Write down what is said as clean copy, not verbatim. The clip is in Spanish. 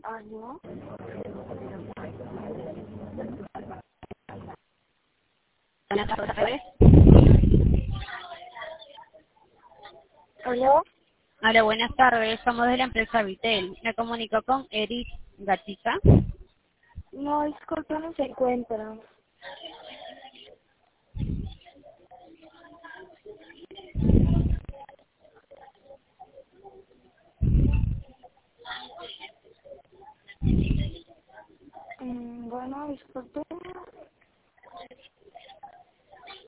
¿Aló? Buenas tardes. ¿Aló? Hola, buenas tardes. Somos de la empresa Vitel. Me comunico con Eric Gatica. No, disculpe, no se encuentra. Bueno, disculpe.